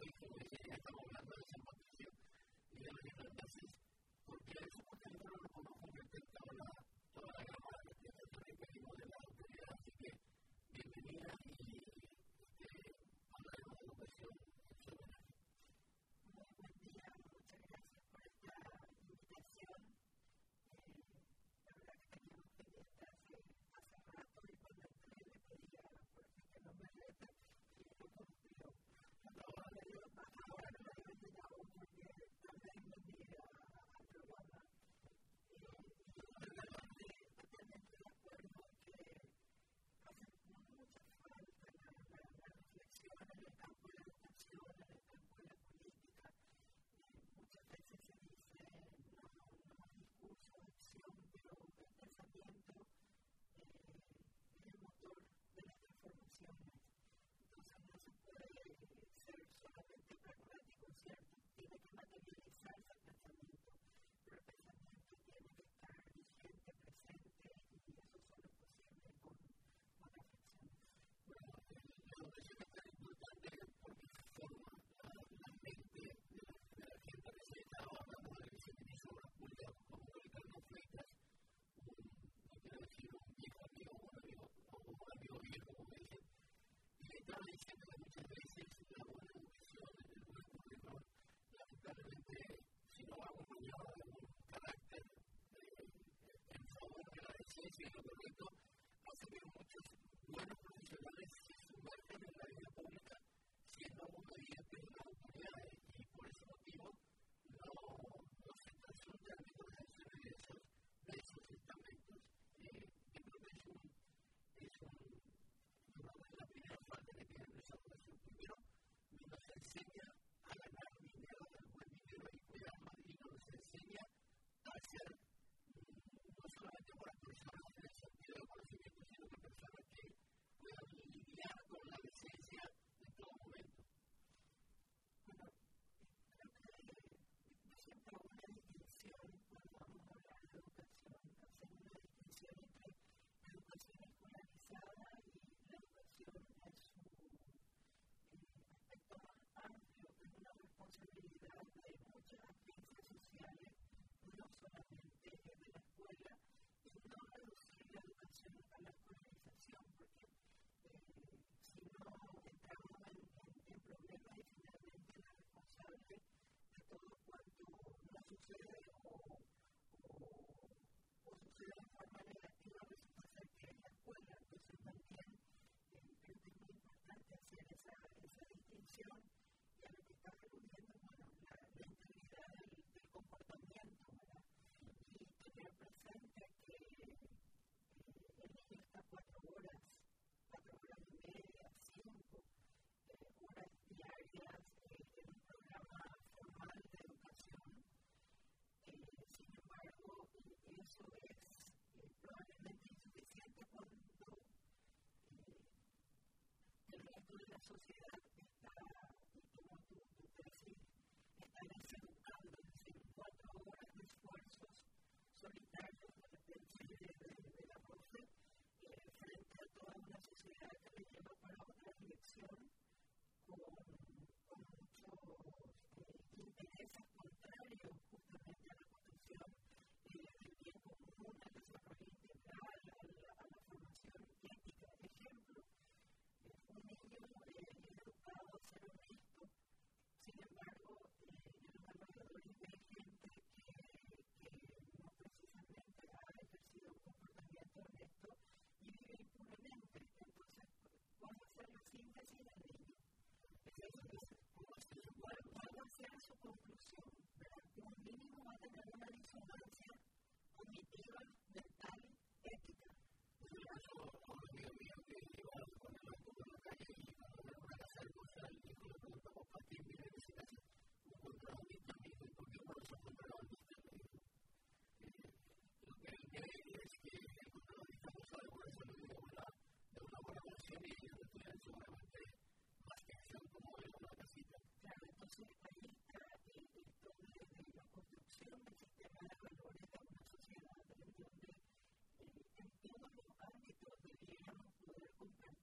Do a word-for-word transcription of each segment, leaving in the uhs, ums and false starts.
Gracias.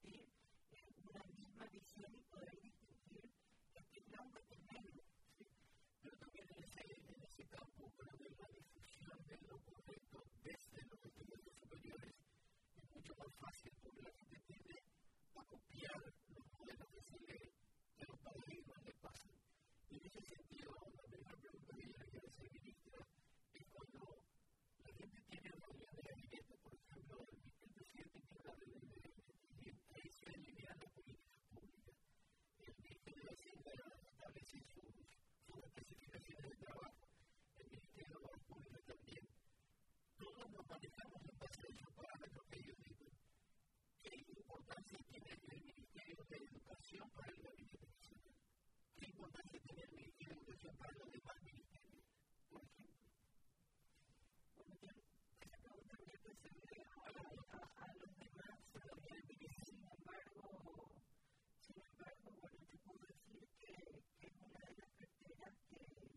copiar los modelos que se lee de los paradigmas que pasan. Y en ese sentido, la primera pregunta que yo le quiero hacer, ministra, es cuando la gente tiene reuniones de gabinete, por ejemplo, el, el presidente tiene una reunión de gabinete y ahí se alinean las políticas públicas. El Ministerio de Hacienda establece sus, sus especificaciones de trabajo, el Ministerio de Obras Públicas también. Todos nos manejamos en base a esos parámetros que ellos dicen. ¿Qué importancia tiene el Ministerio de Educación para el Gabinete Nacional? ¿Qué importancia tiene el Ministerio de Educación para los demás ministerios, por ejemplo? Bueno, yo esa pregunta me parece a, a los demás gabinete, sin embargo, sin embargo, bueno, te puedo decir que, que es una de las carteras que,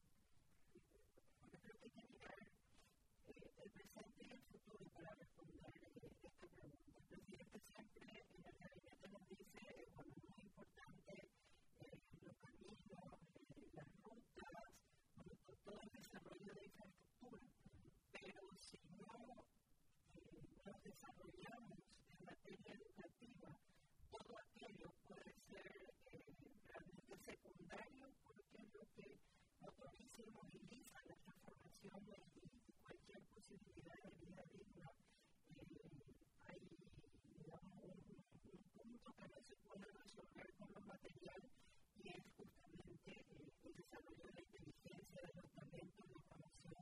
bueno, creo que hay que mirar eh, el presente y el futuro para responder eh, esta pregunta. El presidente siempre en el gabinete nos dice, eh, bueno, es muy importante eh, los caminos, eh, las rutas, bueno, to- todo el desarrollo de infraestructura, pero si no eh, nos desarrollamos en materia educativa, todo aquello puede ser eh, realmente secundario porque es lo que motoriza y moviliza la transformación y, y cualquier posibilidad de vida digna. Eh, hay, digamos, un, un punto que no se puede resolver con lo material y es justamente eh, el desarrollo de la inteligencia, de los talentos, la promoción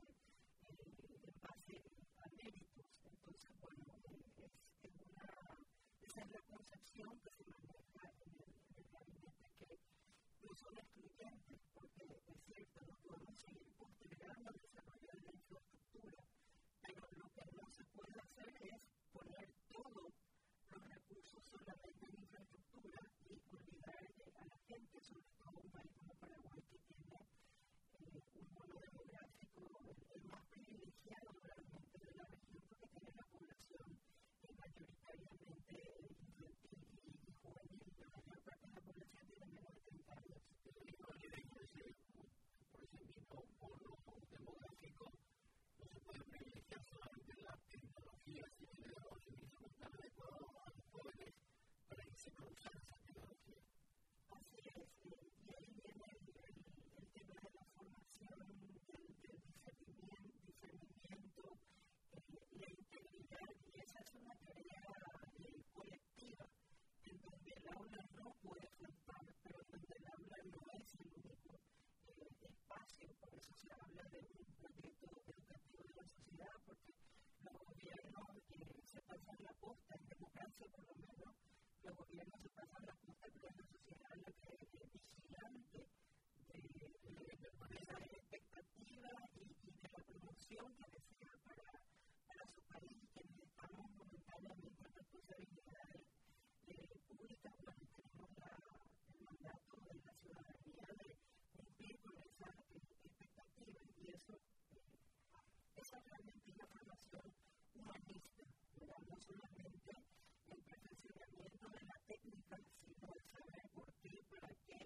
eh, en base a méritos. Entonces, bueno, eh, es, es una, esa es la concepción que se maneja en el, en el gabinete, que no son excluyentes, porque es cierto, no podemos seguir postergando el desarrollo de la infraestructura, pero lo que no se puede hacer es poner todos los recursos solamente en infraestructura y olvidar eh, a la gente, sobre todo un país como Paraguay que tiene eh, un mono demográfico, el, el más privilegiado realmente de la región, porque tiene la población eh, mayoritariamente eh, infantil y, y juvenil. La mayor parte de la población tiene menos de treinta años. Pero igual que por ese, por ese mismo polo demográfico, no se puede privilegiar solamente las tecnologías y el negocio que se están adecuados a los jóvenes para que se produzcan esas tecnologías. Así es, eh, y ahí viene el, el, el tema de la formación, del, del discernimiento, discernimiento eh, la integridad, y esa es una tarea eh, colectiva, en donde el aula no puede faltar, pero en donde el aula no es el único eh, espacio. Por eso se habla de un proyecto educativo de la sociedad, porque los gobiernos eh, se pasan la posta, en democracia por lo menos, los gobiernos se pasan la posta, pero es la sociedad la que es vigilante de, de, de esa expectativa y, y de la promoción que desea para, para su país, quienes estamos momentáneamente en responsabilidades eh, públicas. Bueno, tenemos la, el mandato de la ciudadanía de cumplir con esas eh, expectativas y eso, eh, esa realmente es la formación humanista, ¿verdad? No solamente el perfeccionamiento de la técnica, sino el saber por qué, para qué,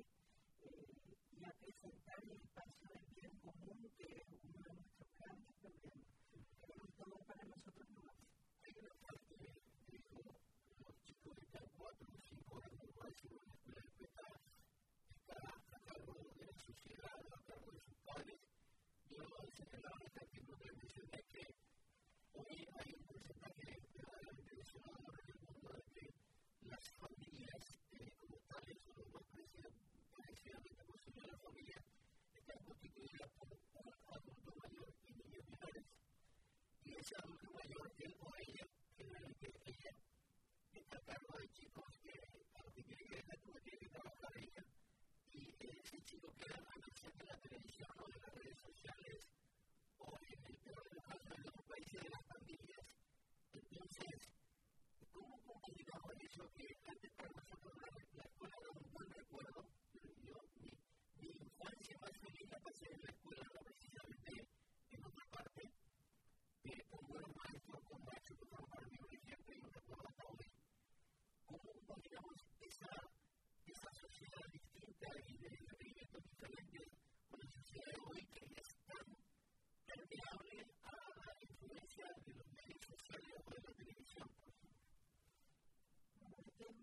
eh, y acrecentar el espacio del bien común, que es uno de nuestros grandes problemas. Queremos todo para nosotros nomás. Hay una parte, dijo, los chicos que están cuatro o cinco horas en Uruguay, si una escuela de está, está a cargo de la sociedad, a cargo de sus padres. Yo señalaba en este artículo que mencioné que hoy hay un porcentaje verdaderamente desolador en el mundo de que las familias eh, como tales, o lo más parecidamente posible a las familias, están constituidas por un adulto mayor y niños menores. Y ese adulto mayor, él o ella, generalmente ella, está a cargo de chicos que a los que tiene que dejar, porque tiene que trabajar ella. Y ese chico queda a merced de la televisión o de las redes sociales o en el peor de los casos en otros países de las familias. Entonces, ¿cómo comunicamos eso que antes para nosotros la, la escuela era un buen recuerdo? Yo, mi, mi infancia más feliz la pasé en la escuela, no precisamente en otra parte, eh, con buenos maestros, con maestros que fueron para mí un ejemplo y un recuerdo hasta hoy. ¿Cómo comunicamos esa, esa sociedad distinta y de requerimientos diferentes con la sociedad de hoy que es tan permeable a la influencia de los medios sociales o de la televisión, por ejemplo? Bueno, el tema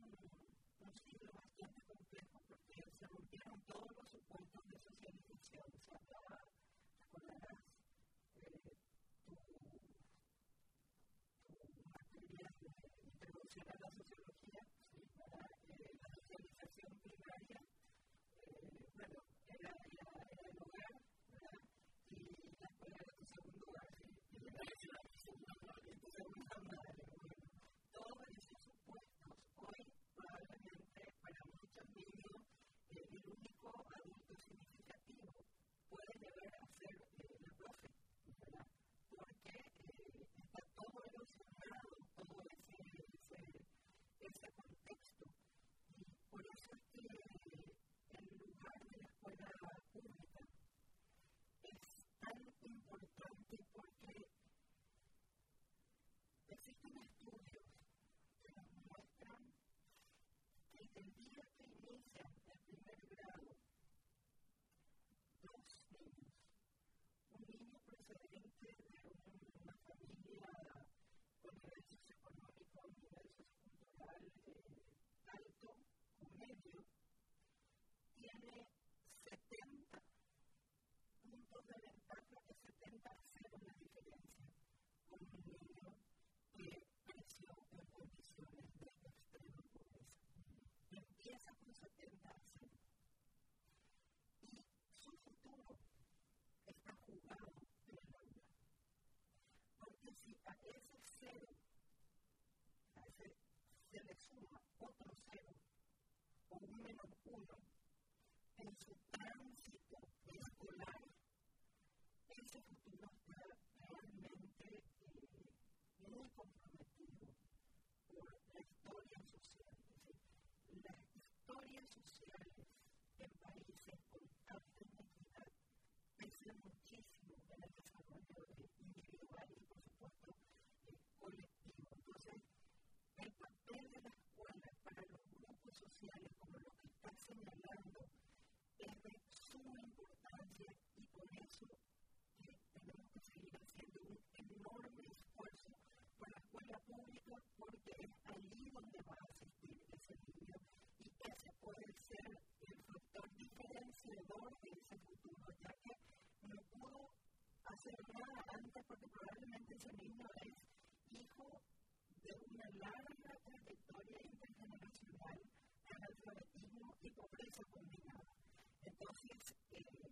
se le suma otro cero o un menos uno en su tránsito escolar, ese futuro está realmente eh, muy comprometido por la historia social. Es decir, las historias sociales en países con alta inequidad pesan muchísimo en el desarrollo individual y, por supuesto, eh, colectivo. Entonces, el papel de la escuela para los grupos sociales, como lo que está señalando, es de suma importancia y por eso eh, tenemos que seguir haciendo un enorme esfuerzo por la escuela pública, porque es allí donde va a asistir ese niño y ese puede ser el factor diferenciador de ese futuro, ya que no pudo hacer nada antes porque probablemente ese niño es hijo de una larga trayectoria intergeneracional de analfabetismo y pobreza combinada. Entonces, eh,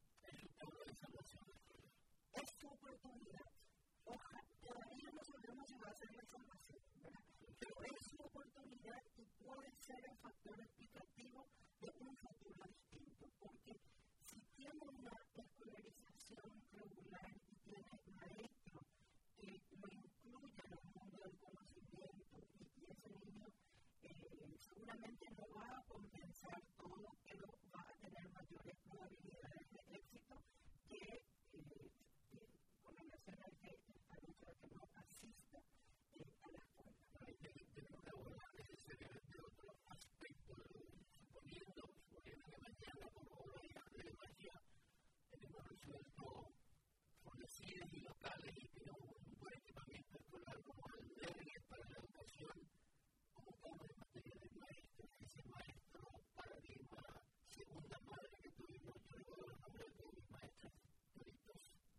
es su oportunidad. Ojalá, todavía no sabemos si va a ser la salvación, ¿verdad? Pero es su oportunidad y puede ser el factor explicativo de un futuro distinto, porque si tiene una escolarización regular y tiene maestros que lo incluyan en el mundo del conocimiento y, y ese niño eh, seguramente no va a compensar todo, pero va a tener mayores probabilidades de éxito que eh, eh, con relación al que al hecho de que no asista eh, a la escuela. Tenemos que abordar necesariamente otros aspectos, suponiendo, suponiendo que mañana, como hoy de magia, tenemos resuelto fornecidas y locales y tenemos un buen equipamiento escolar como albergues para la educación, como estamos en materia de maestros, ese maestro paradigma, segunda madre que tuvimos, yo recuerdo los nombres de mis maestros, toditos.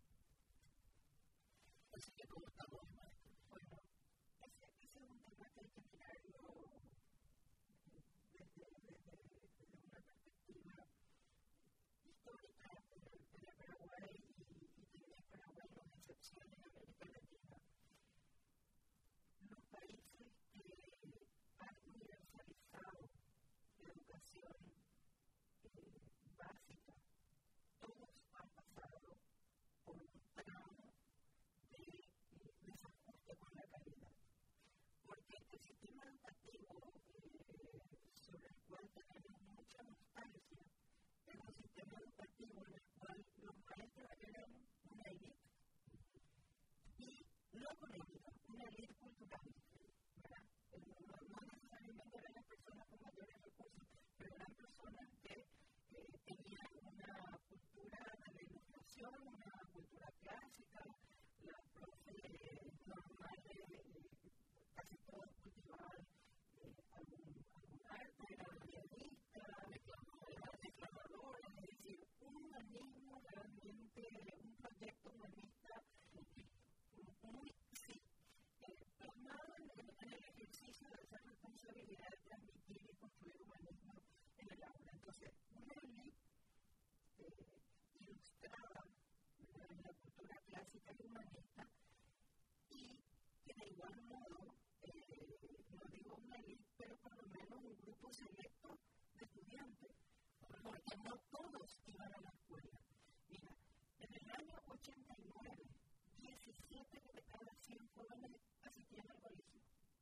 Así que, ¿cómo estamos de maestros? Bueno, ese, ese es un tema que hay que mirarlo desde, desde, desde una perspectiva histórica en el Paraguay y, y también Paraguay no es excepción en América Latina. Los países que han universalizado la educación eh, básica, todos han pasado por un tramo de eh, desajuste con la calidad. Porque el sistema educativo eh, sobre el cual tenemos mucha nostalgia es un sistema educativo en el cual los maestros eran una élite y no económica, una élite cultural, ¿verdad? No, no necesariamente eran las personas con mayores recursos, pero eran personas que eh, tenían una cultura de la ilustración, una cultura clásica, las profes normales, eh, casi todos cultivaban eh, algún, algún arte, eran guionistas, eran declamadores, es decir, un humanismo realmente, un proyecto humanista muy, sí, eh, plasmado en, en el ejercicio de esa responsabilidad de transmitir y construir humanismo en el aula. Entonces, una élite eh, ilustrada en la cultura clásica y humanista y que de igual modo, eh, no digo una élite, pero por lo menos un grupo selecto de estudiantes, porque no todos iban a la escuela. Mira, en el año ochenta y nueve, diecisiete de cada cien jóvenes asistían al colegio.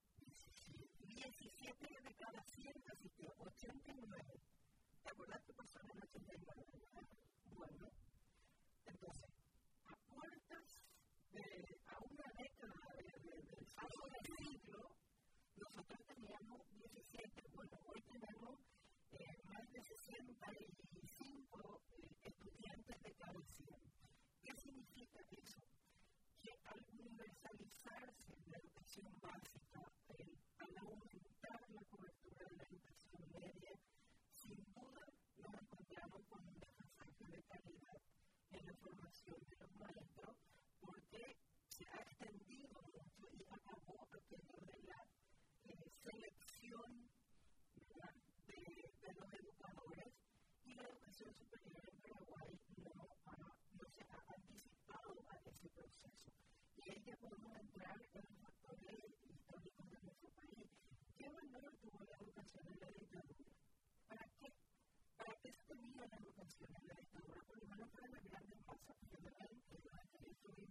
diecisiete de cada cien asistió, ochenta y nueve. ¿Te acuerdas qué pasó en el ochenta y nueve? Bueno, entonces, a puertas de, a una década del paso del siglo, nosotros teníamos diecisiete. Bueno, hoy tenemos eh, más de sesenta y cinco eh, estudiantes de cada cien. ¿Qué significa eso? Que al universalizarse la educación básica, el, al aumentar la cobertura de la educación media, sin duda nos encontramos con un desfasaje de calidad en la formación de los maestros, porque se ha extendido mucho y acabó aquello de la eh, selección de, de los educadores y la educación superior en Paraguay no, ha, no se ha anticipado a ese proceso. Y ahí ya podemos entrar en los factores históricos de nuestro país. ¿Qué va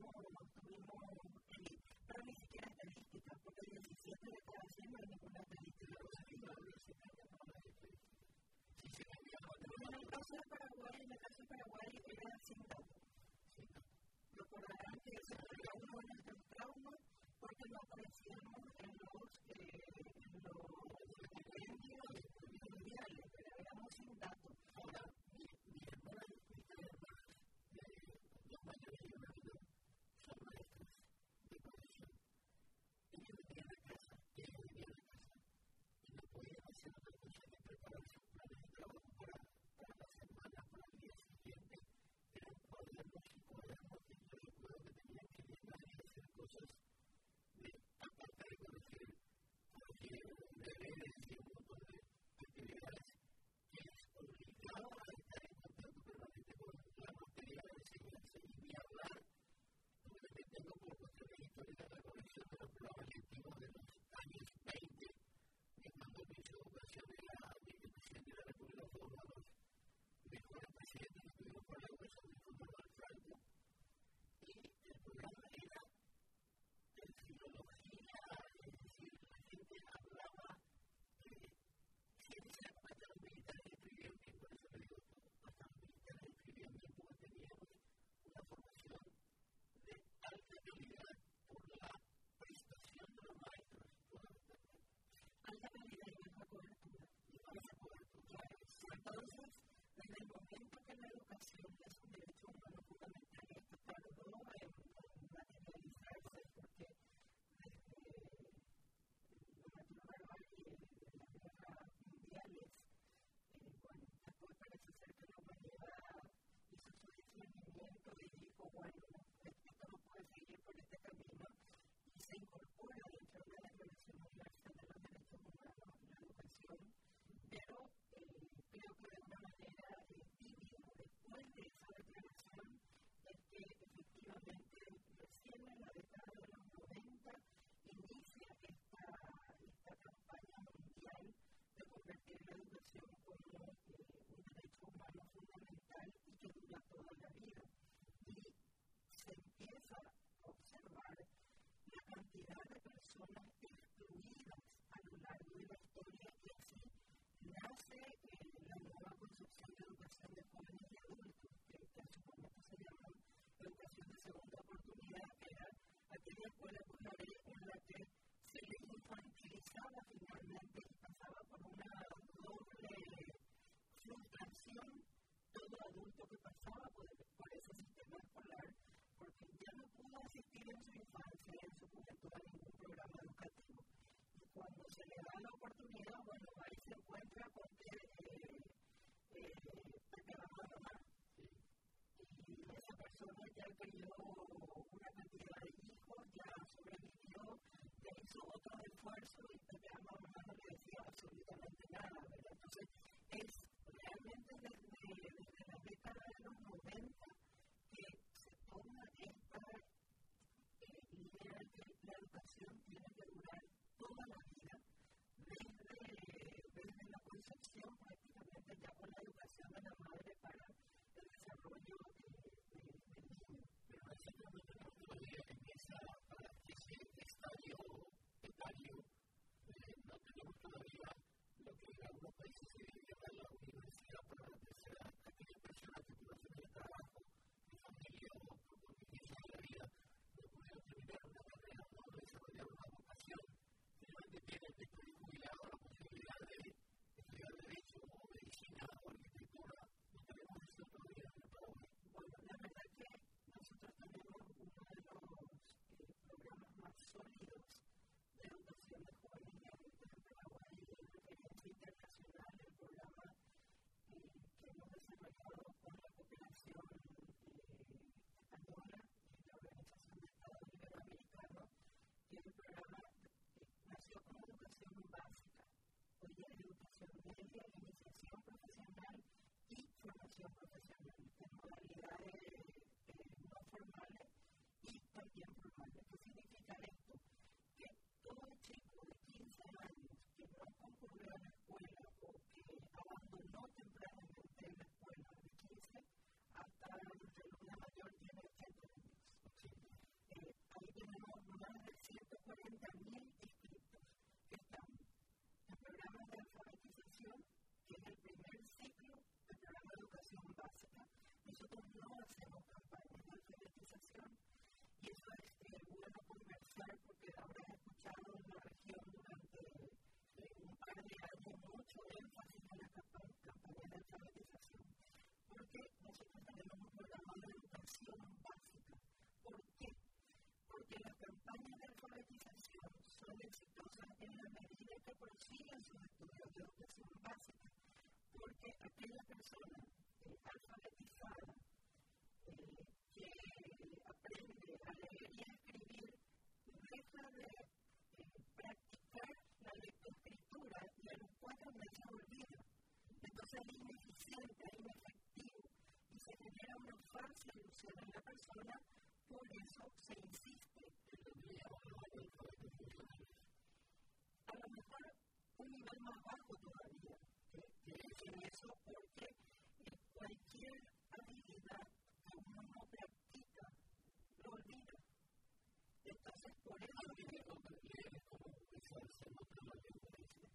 tuvimos, tuvimos eh, pero ni siquiera estadísticas, porque diecisiete de cada cien no hay ninguna estadística. En el caso de Paraguay, en el caso de Paraguay era sin datos. Recordarán que se fue uno de nuestros traumas porque no aparecíamos en los compendios mundiales, pero éramos sin datos. Ahora, mi hermana y mis hermanas, dos mayores y una menor, son maestras de profesión. Ellos venían a casa, ellos venían a casa y no podían hacer otra cosa que preparar sus planes de trabajo para, para la semana, para el día siguiente. Eran cuadernos y cuadernos de yo recuerdo que tenían que llenar y hacer cosas de aparte de corregir, corregir deberes y un montón de actividades que les obligaba a estar en contacto permanente con la materia de enseñanza y ni hablar, porque me tengo por cuestiones históricas la conexión de los programas lectivos de los años veinte, que cuando el ministro de Educación era el presidente de la República, fue uno de los mejores presidentes que tuvimos para la educación de Fútbol Franco, y el programa era de filología, es decir, la gente hablaba, eh, si en esa época hasta los militares escribían bien, por eso le digo todo, hasta los militares escribían bien porque teníamos una formación de alta calidad por la prestación de los maestros, fundamentalmente. Alta calidad y baja cobertura. Y baja cobertura. Entonces, desde el momento que la educación es un derecho humano fundamental, esto tardó en materializarse porque desde la Matura Barbarie y las guerras mundiales, eh, bueno, después parece ser que la humanidad hizo su discernimiento y dijo, bueno, esto no puede seguir por este camino y se incorpora dentro de la Declaración Universal de los Derechos Humanos la educación, pero eh, creo que de una manera eh, tímida, después de esa declaración, es que efectivamente recién en la década de los noventa inicia esta, esta campaña mundial de convertir la educación como eh, un derecho humano fundamental y que dura toda la vida. Y se empieza a observar la cantidad de personas excluidas a lo largo de la historia y así nace eh, la nueva concepción de educación de jóvenes y adultos, que, que en su momento se llamó educación de segunda oportunidad, que era aquella escuela escolar en la que se les infantilizaba finalmente y pasaba por una doble frustración todo adulto que pasaba por, por ese sistema escolar, porque ya no pudo asistir en su infancia y en su juventud a ningún programa educativo. Y cuando se le da la oportunidad, bueno, ahí se encuentra con que eh, eh, Pepe va a mamá. Y esa persona ya crió una cantidad de hijos, ya sobrevivió, ya hizo otro esfuerzo y Pepe a mamá no le decía absolutamente nada, ¿verdad? Entonces, es realmente desde, desde la década de los noventa que se toma esta eh, idea de que la educación tiene que durar toda la vida, desde, desde la concepción prácticamente ya con la educación de la madre para el desarrollo eh, de, del niño. Pero nosotros no tenemos todavía en esa, para ese estadio etario, eh, no tenemos todavía lo que en algunos países se llama la universidad para la tercera edad, aquellas personas que por razones de trabajo, de familia o por contingencias de la vida no pudieron terminar una carrera o no desarrollar una vocación, finalmente tienen después de jubilado la posibilidad de estudiar Derecho o Medicina o Arquitectura. No tenemos eso todavía en el Paraguay. Bueno, la verdad que nosotros tenemos uno de los eh, programas más sólidos de educación de jóvenes y adultos en Paraguay y de referencia internacional, el programa eh, que hemos desarrollado con la cooperación eh, española y la Organización de Estados Iberoamericanos, que es el programa que nació como educación básica. Hoy es educación media, iniciación profesional y formación profesional, en modalidades eh, no formales y también formales. ¿Qué significa esto? Que todo chico de quince años que no concurrió a la escuela o que abandonó tempranamente la escuela de quince hasta la alumna mayor tiene ochenta años. persona eh, alfabetizada eh, que aprende a leer y a escribir deja de eh, practicar la lectoescritura y a los cuatro meses olvida. Entonces es ineficiente, es inefectivo y se genera una falsa ilusión en la persona, por eso se insiste en lo que llamamos el alfabeto. A lo mejor un nivel más bajo todavía, que es en eso porque eh, cualquier habilidad que uno no practica lo olvida. Entonces, por eso viene como leer, como pensarse en otra lengua.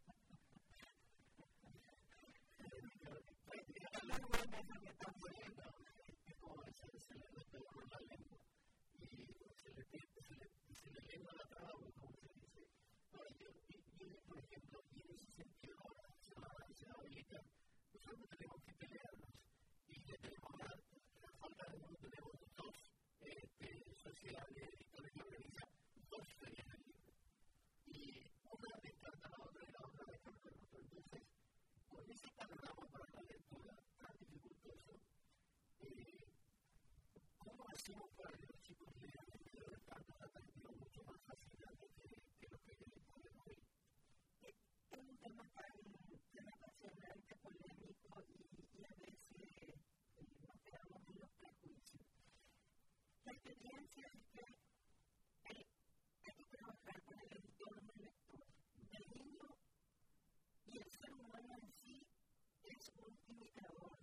Pues es la buena esa metáfora, es como se le despegó la lengua y se le se le lengua la traba, como se dice. Ahora, yo, y, por ejemplo, y en ese sentido ahora se va a habilitar, nosotros tenemos que pelearnos y le tenemos la falta de no tenemos dos este, sociedades editores que organizan dos ferias del libro. Y una descarta a la otra y la otra descarta a la otra. Entonces, con ese panorama para la lectura tan dificultoso, eh, ¿cómo hacemos para que los chicos lean el libro de Carlos atractivo mucho más fácilmente que, que lo que les podemos oír? Es un tema tan, tan apasionante, polémico y, y a veces eh, nos quedamos en los prejuicios. La experiencia es que hay, hay que trabajar con el entorno lector. El niño y el ser humano en sí es un imitador.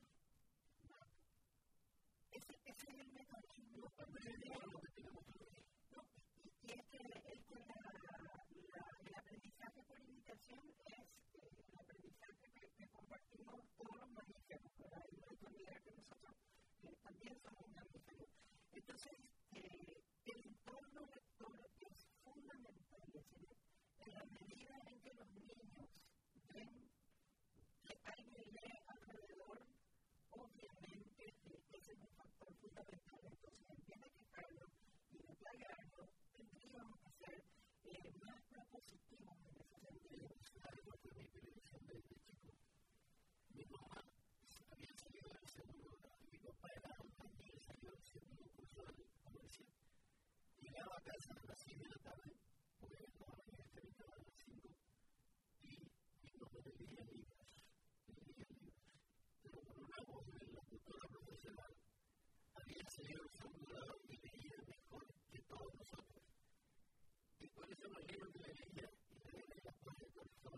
Ese, ese es el mecanismo primero que tenemos que ver. ¿No? Y, y es que, es que la, la, el aprendizaje por imitación es eh, el aprendizaje que, que compartimos todos los mamíferos. ¿Verdad? Y no hay que olvidar que nosotros eh, también somos mamíferos. Entonces, eh, el entorno lector es fundamental. Es decir, en la medida en que los niños ven que alguien lee alrededor, obviamente eh, ese es un factor fundamental. Entonces, en vez de quejarnos y de plagarlo, tendríamos que ser eh, más propositivos en ese sentido. Algo que mi televisión desde chico. Mi mamá había salido del segundo grado y mi papá era albañil y salió del segundo curso del comercial. Llegaba a casa a las seis de la tarde, porque la mañana terminaba a las cinco, y mi mamá le leía libros, le leía libros. Pero por una voz de la locutora profesional, había salido del segundo grado y leía mejor que todos nosotros. Y por eso los libros que le leía, y le leía las cosas de corazón,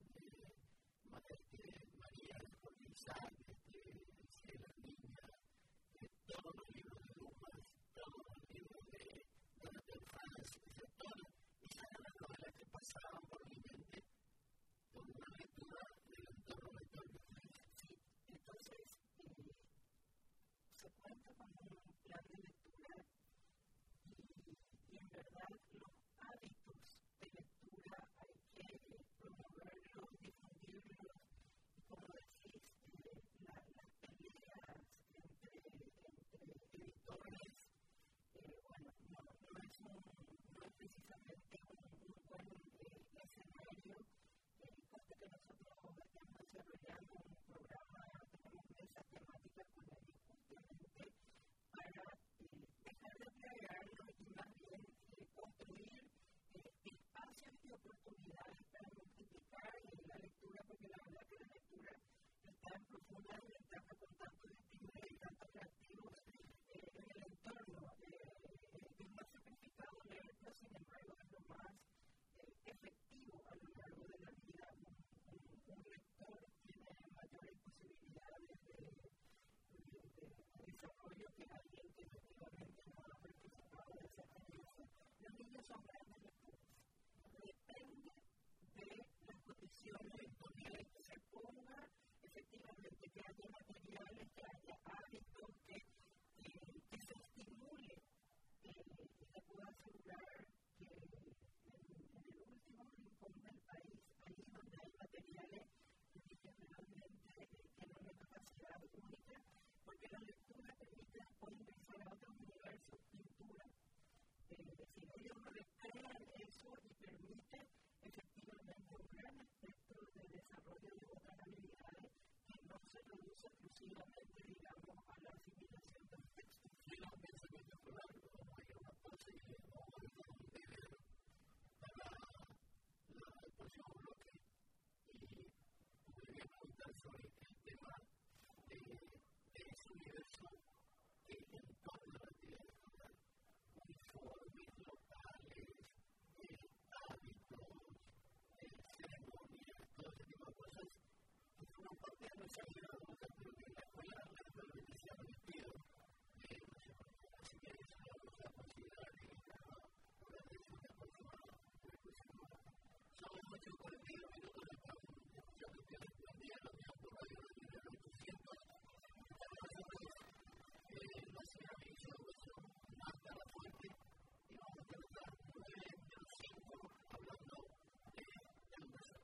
María de Jorge Isaac, de las niñas, todos los libros de Dumas, todos los libros de Jonathan Franz, todas esas eran las novelas que pasaban por mi mente por una lectura del entorno lector. Sí, entonces eh, se cuenta con un plan de lectura y, y en verdad los hábitos de lectura hay que promoverlos, difundirlos y como decís, eh, la, las peleas entre, entre editores, eh, bueno, no, no, es un, no es precisamente un, un buen eh, escenario. Eh, consta que nosotros estamos desarrollando un programa, tenemos mesas temáticas con ellos justamente para eh, dejar de plagarnos y más bien eh, construir eh, espacios y oportunidades para multiplicar eh, la lectura, porque la verdad que la lectura está en profunda desventaja con tantos estímulos y tantos reactivos eh, en el entorno. Eh, es más sacrificado leer, pero sin embargo es lo más eh, efectivo a lo largo de la vida. Un, un, un lector tiene mayores posibilidades de, de, de, de desarrollo que alguien que efectivamente no ha participado de esa experiencia. Los niños son grandes lectores. Depende de las condiciones donde se ponga, efectivamente, que haya materiales, que haya hábitos, que, que, que se estimule. Eh, y te puedo asegurar que en, en el último rincón del país, ahí donde hay materiales que realmente eh, tienen una capacidad única, porque la lectura permite después ingresar a otros universos, pintura. Eh, si ellos recrean eso y permite efectivamente un gran espectro de desarrollo de otras habilidades que no se reduce sobre el tema de, de ese universo que en torno a la actividad escolar, uniformes locales, eh, hábitos, eh, ceremonias, todo ese tipo de cosas que forman parte de nuestra vida adulta, pero que en la escuela naturalmente se han omitido. Eh, no sé, así que eso lo vamos a considerar en esta hora de discusión aproximada. Son ocho cuarenta y dos minutos de pago. Yo creo que es un día lo mismo por radio de mil ochocientos. La señora Milicia Hueso, Marta La Fuente, y vamos a tratar nueve menos cinco hablando de educación.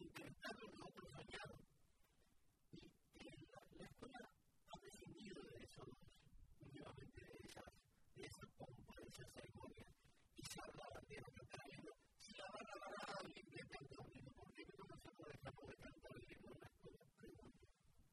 intentando nosotros soñado. Y la, la escuela ha prescindido de eso, últimamente de esa, de esa pompa, de esa ceremonia. Y se hablaba de lo que está viendo. Si la van a hablar y le canta un himno, ¿por qué no nosotros dejamos de cantar el himno en la escuela? Pregunto.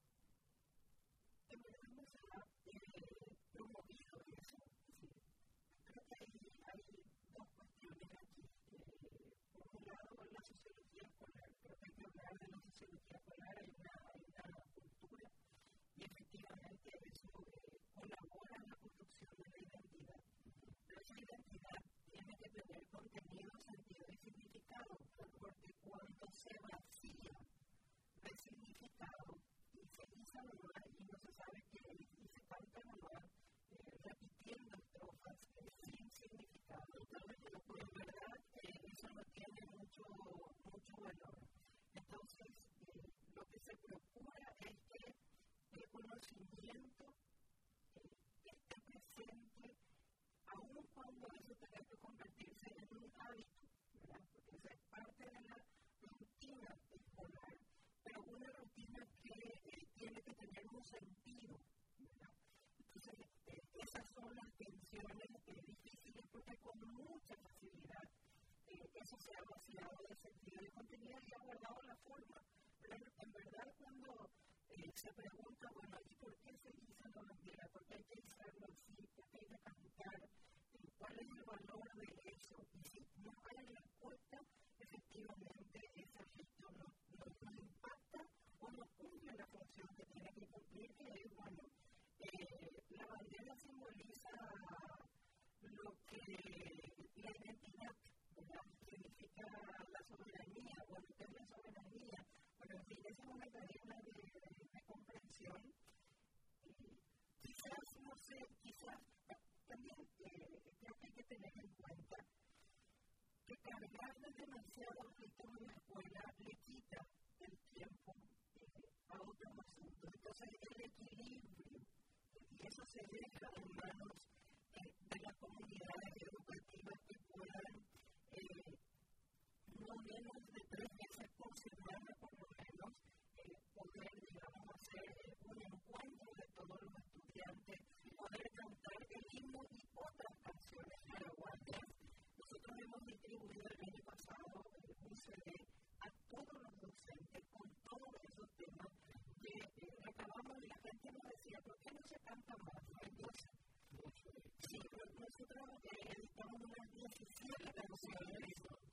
En verdad no se ha promovido eso. Creo que hay, hay dos cuestiones aquí. Eh, por un lado, la sociología escolar. Creo que hay que hablar de la sociología escolar. Hay una, hay una cultura y efectivamente eso eh, colabora en la construcción de la identidad. Pero esa identidad tiene que tener contenido, sentido y significado, porque cuando se vacía de significado y se usa nomás y no se sabe qué es y se canta nomás eh, repitiendo estrofas eh, sin significado, entonces en verdad eh, eso no tiene mucho, mucho valor. Entonces eh, lo que se procura es que el conocimiento eh, esté presente aun cuando eso tenga que convertirse en un hábito, ¿verdad? Porque esa es parte de la rutina escolar, pero una rutina que eh, tiene que tener un sentido, ¿verdad? Entonces, eh, esas son las tensiones eh, difíciles porque con mucha facilidad eh, eso se ha vaciado de sentido y contenido y ha guardado la forma. Pero en verdad cuando eh, se pregunta, bueno, ¿y por qué se dice la bandera? ¿Por qué hay que hacerlo así? ¿Por qué hay que cantar? ¿Cuál es el valor de eso? Y si no hay respuesta, efectivamente ese gesto no, no, no impacta o no cumple la función que tiene que cumplir, que es, bueno, eh, la bandera simboliza lo que la identidad, ¿verdad? Significa la soberanía, bueno, ¿qué es la soberanía? Bueno, en fin, esa es una cadena de, de, de comprensión. Eh, quizás, no sé, quizás también eh, creo que hay que tener en cuenta que cargarle demasiados ritmos en la escuela le quita el tiempo eh, a otros asuntos. Entonces, el equilibrio, y eso se deja en manos eh, de las comunidades educativas que puedan eh, no menos de tres veces por semana, por lo menos, eh, poder, digamos, hacer un encuentro de todos los estudiantes, poder cantar el himno y otras canciones paraguayas. Nosotros hemos distribuido el año pasado eh, un C D a todos los docentes con todos esos temas que eh, recabamos y la gente nos decía, ¿por qué no se canta más? Entonces, sí, nosotros eh, editamos unas diecisiete canciones.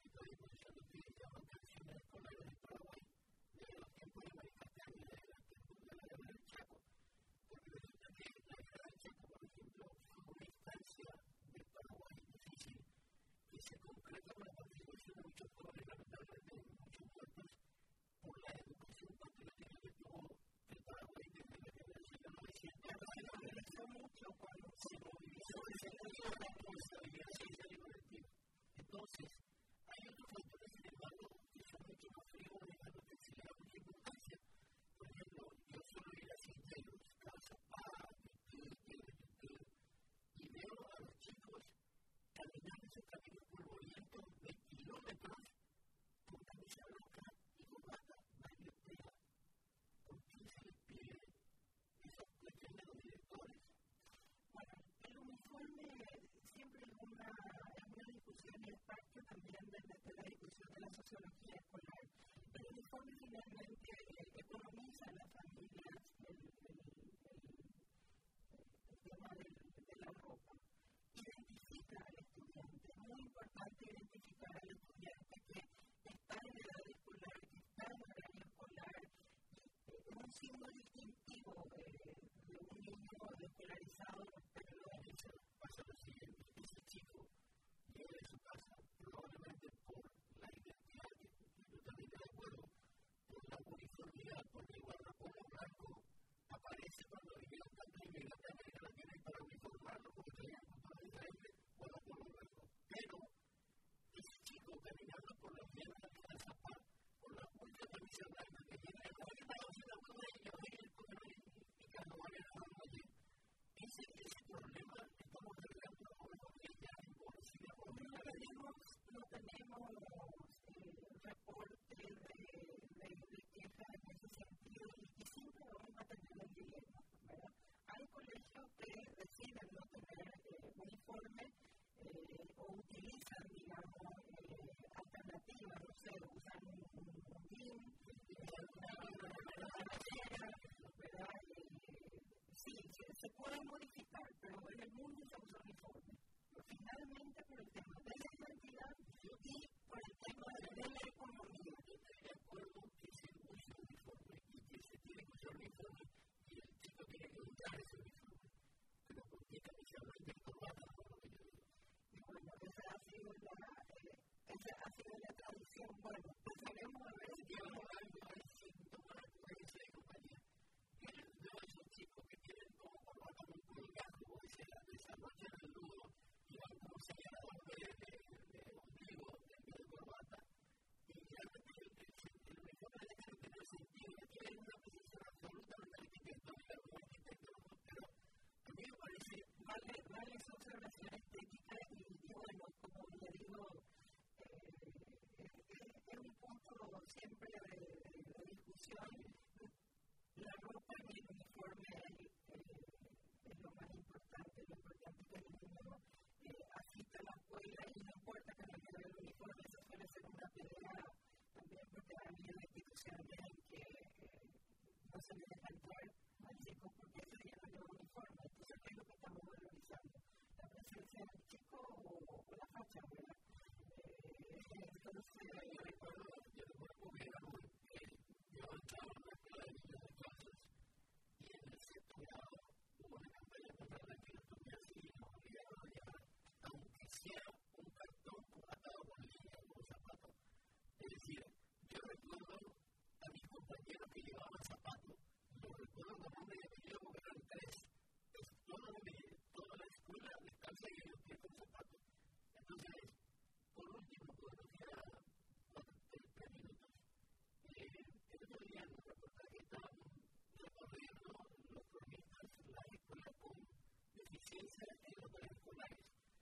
Canciones escolares de Paraguay, de los tiempos de María Castaña, de los tiempos de la guerra del Chaco. Porque resulta que la guerra del Chaco, por ejemplo, fue una instancia de Paraguay difícil que se concreta con la participación de muchos jóvenes, lamentablemente muchos muertos, por la educación patriótica que tuvo el Paraguay desde la generación de novecientos. Bueno, agradeció mucho cuando se movilizó ese la responsabilidad social y colectiva. Entonces, hay otros factores, sin embargo, que son mucho más frívoles a los que se le da mucha importancia. Por ejemplo, yo suelo ir a Cinteros, Casa Paz, y veo a los chicos caminar esos caminos polvorientos de kilómetros con camisa blanca y corbata, baile pega. ¿Por qué se les pide esas cuestiones de los directores? Bueno, el uniforme siempre es una, es una discusión y es parte también de, de la discusión de la sociología escolar. El uniforme finalmente eh, economiza a las familias el, el, el, el tema del, de la ropa. Identifica al estudiante. Es muy importante identificar al estudiante que está en edad escolar, que está en horario escolar. Eh, es un signo distintivo eh, de un niño escolarizado respecto a eso. Pasa lo siguiente, ese chico llega de su casa probablemente por la identidad, que estoy totalmente de acuerdo, por la uniformidad, porque el guardapolvo blanco aparece cuando vinieron tantos inmigrantes americanos que vienen para uniformarlo, porque traían cultura diferente, guardapolvo blanco. Pero ese chico caminando por la mierda de la zapa, por la última camisa blanca que tiene, hoy está haciendo con ellos, hoy es con el carnaval en la mano allí. Ese, ese problema estamos cargando ahora con el ya en policía. No tenemos, no tenemos eh, reporte de se puede modificar, pero en el mundo se usa uniforme. Finalmente, por el tema de la identidad y por el tema de la economía. Yo estoy de acuerdo que se use uniforme y que se tiene que usar uniforme y el chico tiene que usar ese uniforme. Pero ¿por qué camisa blanca y corbata? Y bueno, esa ha sido la, eh, esa ha sido la tradición. Bueno, pues sabemos a ver si yo no hago hay síntomas de esa compañía. Que no esos chicos que tienen como corbata muy colgado, y se desarrollan el nudo y van como señalador de, de, de ombligo, de, de corbata. Y realmente el, el, el uniforme de que no tiene sentido, que tiene una posición absolutamente arquitectónica como arquitecto, pero a mí me parece vale, vale esa observación estética y, y bueno, como le digo, eh, es, es un punto siempre de, de, de discusión. La ropa y el uniforme eh, es lo más importante. Lo importante es que el niño eh, asista a la escuela y no importa que no lleve el uniforme. Eso suele ser una pelea también porque hay en instituciones en que eh, no se le deja entrar al chico porque ese día no lleva uniforme. Entonces, ¿qué es lo que estamos valorizando? ¿La presencia del chico o, o la facha, verdad? Eh, entonces, yo recuerdo, yo recuerdo que éramos, eh, yo entraba en una escuela de niños de clases y en el sexto grado hubo una campaña contra la quilotomía así y nos obligaron a llevar, aunque sea un cartón atado con línea o con zapatos. Es decir, yo recuerdo a mis compañeros que llevaban zapatos, los recuerdo con nombre y apellido porque eran tres. Es toda la, toda la escuela descalza y en los pies con zapatos. Entonces, por último, cuando queda tres minutos, eh, el otro día en un reportaje estábamos recorriendo los cronistas las escuelas con deficiencia en los escolares.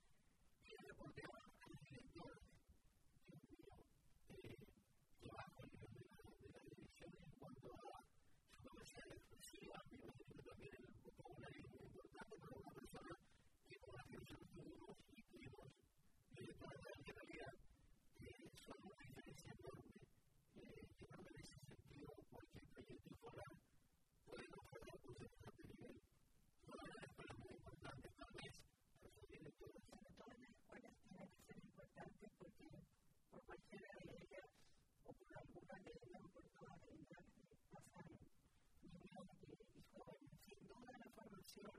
Y el reportero al director, Dios mío, eh, que bajo el nivel de la, de la dirección en cuanto a su capacidad expresiva, me imagino que también el vocabulario es muy importante para una persona que con la que nosotros tuvimos y tuvimos directores de alta calidad, eh, son una diferencia enorme. Eh, yo creo que en ese sentido, cualquier proyecto escolar puede mejorar con ese nivel. Son las escuelas muy importantes, tal vez, para sus directores. sobre todo en las escuelas tiene que ser importante porque por cualquiera de ellas o por alguna de ellas o por todas de ellas eh, pasan niños y jóvenes. Sin duda la formación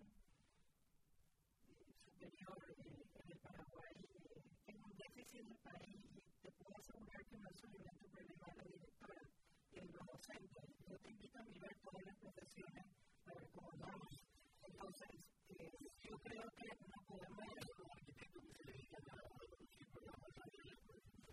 eh, superior eh, en el Paraguay eh, es un déficit en el país y te puedo asegurar que no es solamente un problema de la directora y de los docentes. Yo te invito a mirar todas las profesiones para ver cómo vamos. Entonces, eh, yo creo que no podemos Hay algunos arquitectos que se dedican a producir programas radiales, por ejemplo.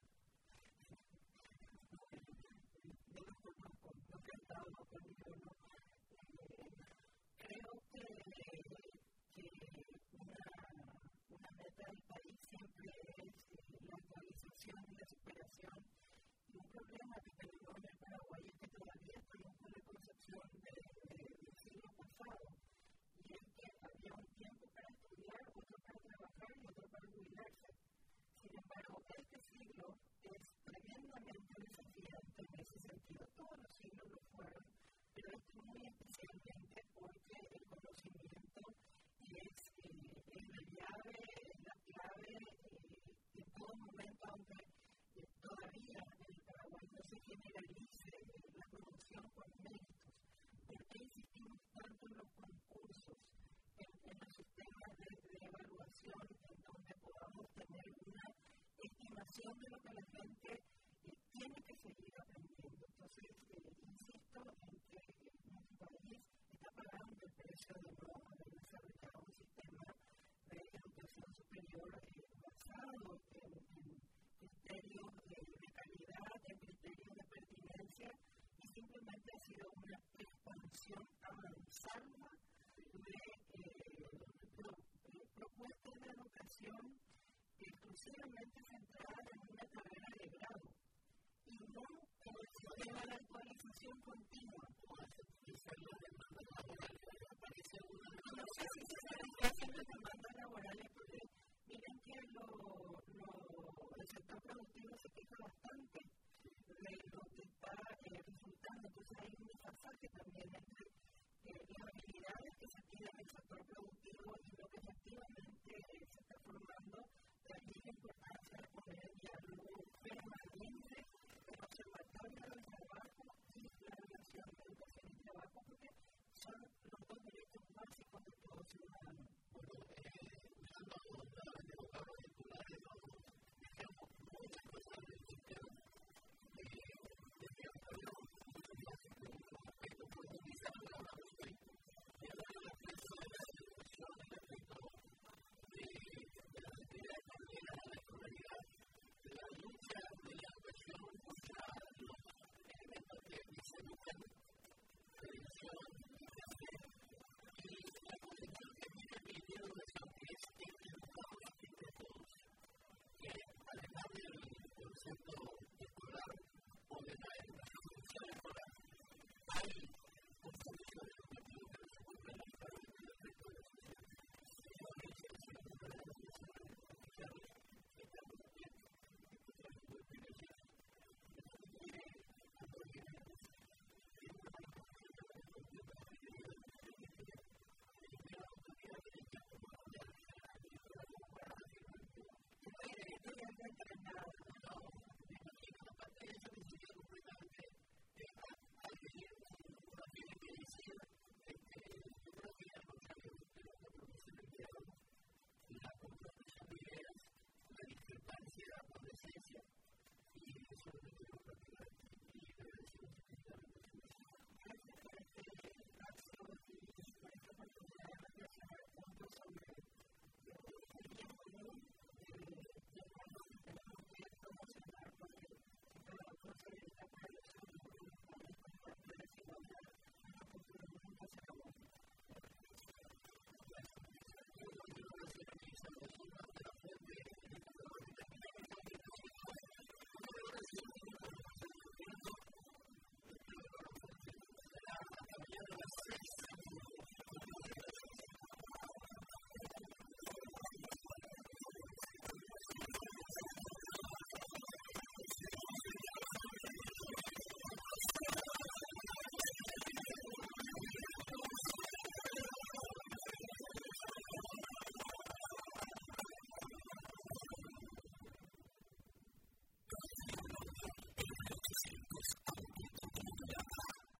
no los conozco, no he estado conmigo, ¿no? Eh, creo que, que una, una meta del país siempre es eh, la actualización y la superación. Y un problema que tenemos en el Paraguay es que todavía estamos con la concepción de, de, del siglo pasado. Y es que había un tiempo para estudiar, otro para trabajar y otro para jubilarse. Sin embargo, este siglo es tremendamente desafiante en ese sentido. Todos los siglos lo fueron, pero este muy especialmente porque el conocimiento es, eh, es la llave, es la clave eh, en todo momento, aunque eh, todavía en el Paraguay no se generalice eh, la producción por méritos. ¿Por qué insistimos tanto en los concursos, en, en los sistemas de, de evaluación, en donde podamos tener una estimación de lo que la gente eh, tiene que seguir aprendiendo? Entonces, eh, insisto en que eh, nuestro país está pagando el precio de no haber desarrollado un sistema de educación superior eh, basado en, en criterios de, de calidad, en criterios de pertinencia, y simplemente ha sido una expansión avanzada de eh, pro, eh, propuestas de educación exclusivamente centradas en una carrera de grado y no en el sistema de actualización continua. O hacer la demanda laboral.